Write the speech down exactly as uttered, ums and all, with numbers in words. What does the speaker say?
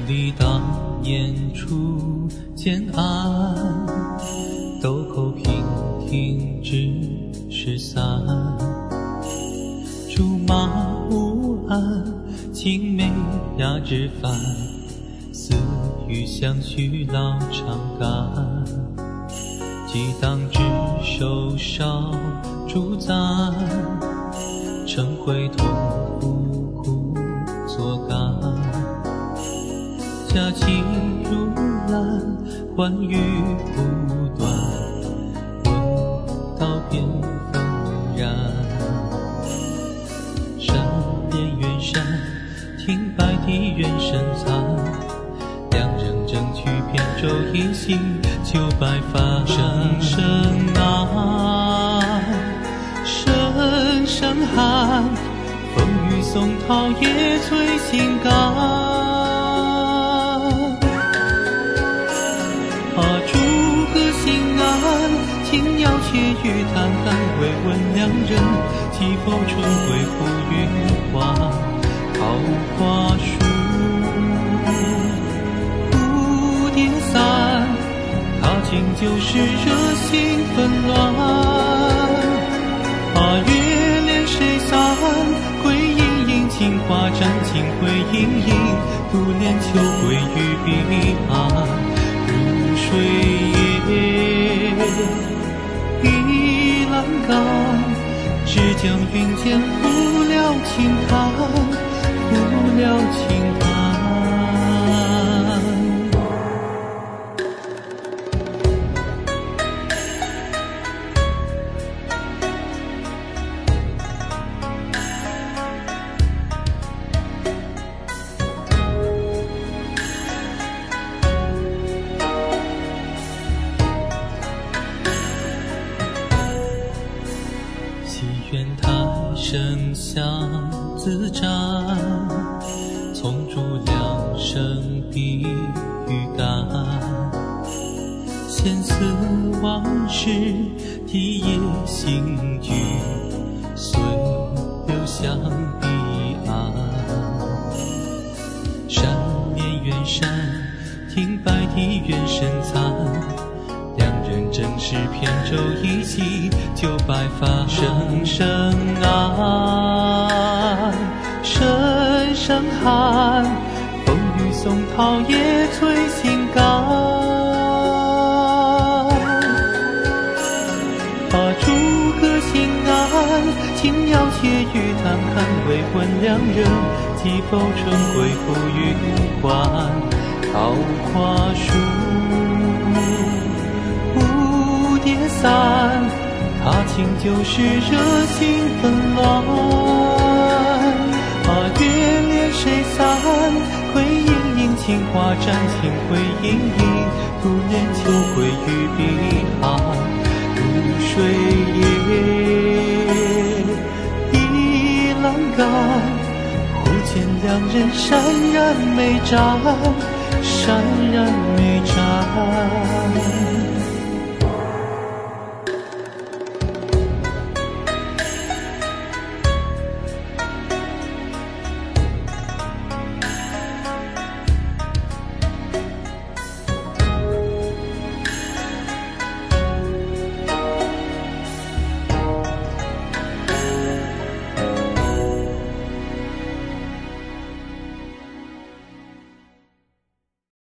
里当年初渐暗，豆蔻平庭只是散。竹马无岸，青梅压枝繁，似雨相许老长干。几当执手烧竹簪，晨晖痛苦苦作感。佳期如兰，欢愉不断，闻道便纷然。山边远山，听白堤人声残。两人争取扁舟一夕，就白发。声声暗，声声寒，风雨松涛也催心肝。啊，诸葛心安，轻鸟窃语谈谈，未闻两人，几否春归付云花。桃花树，蝴蝶散，他经就是热心纷乱。啊，月恋谁散？归隐隐，杏花沾情回隐隐，独怜秋归于彼岸。如水夜，倚栏杆，只将云间付了轻叹，付了轻叹。祈愿台声相自战，从竹两声碧玉干。闲思往事，提夜行句，随流向彼岸。山面远山，听白堤人声残。两人正是扁舟一夕，就白发。声声暗，声声寒，风雨松涛也催心肝。啊，诸葛心安，轻鸟窃语谈看，未闻两人，几否春归付云欢。桃花树，蝴蝶散，他情就是热心纷乱。啊，月恋谁散？归隐隐，杏花沾情回隐隐，独怜秋归于彼岸。如水夜，倚栏杆，忽见两人潸然眉展，潸然眉展。